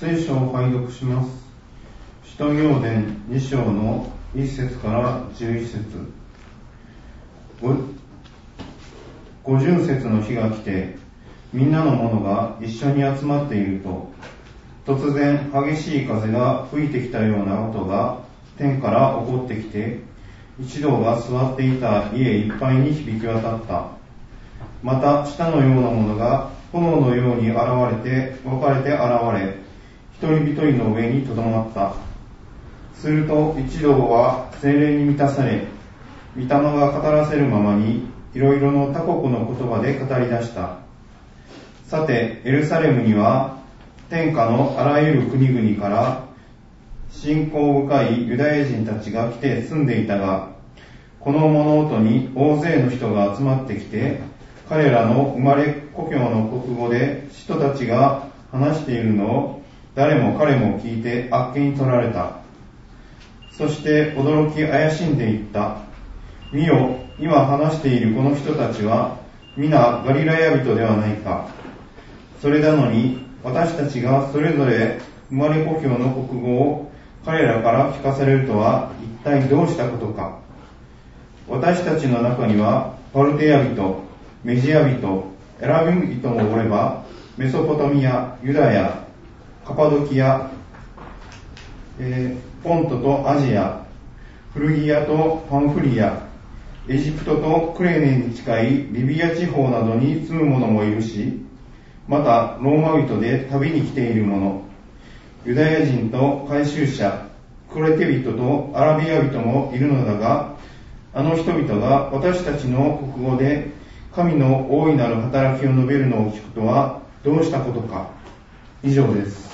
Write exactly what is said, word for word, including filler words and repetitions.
聖書を拝読します。使徒行伝に章のいっ節からじゅういち節。ごじゅう節の日が来て、みんなの者が一緒に集まっていると、突然激しい風が吹いてきたような音が天から起こってきて、一同が座っていた家いっぱいに響き渡った。また舌のようなものが炎のように現れて分かれて現れ、一人一人の上にとどまった。すると一同は聖霊に満たされ、御霊が語らせるままにいろいろの他国の言葉で語り出した。さてエルサレムには天下のあらゆる国々から信仰深いユダヤ人たちが来て住んでいたが、この物音に大勢の人が集まってきて、彼らの生まれ故郷の国語で人たちが話しているのを誰も彼も聞いてあっけに取られた。そして驚き怪しんでいった。見よ、今話しているこの人たちは皆ガリラヤ人ではないか。それなのに私たちがそれぞれ生まれ故郷の国語を彼らから聞かされるとは一体どうしたことか。私たちの中にはパルテヤ人、メジア人、エラビム人もおれば、メソポタミア、ユダヤ、カパドキア、えー、ポントとアジア、フルギアとパンフリア、エジプトとクレネに近いリビア地方などに住む者もいるし、またローマ人で旅に来ている者、ユダヤ人と改宗者、クレテ人とアラビア人もいるのだが、あの人々が私たちの国語で神の大いなる働きを述べるのを聞くとはどうしたことか。以上です。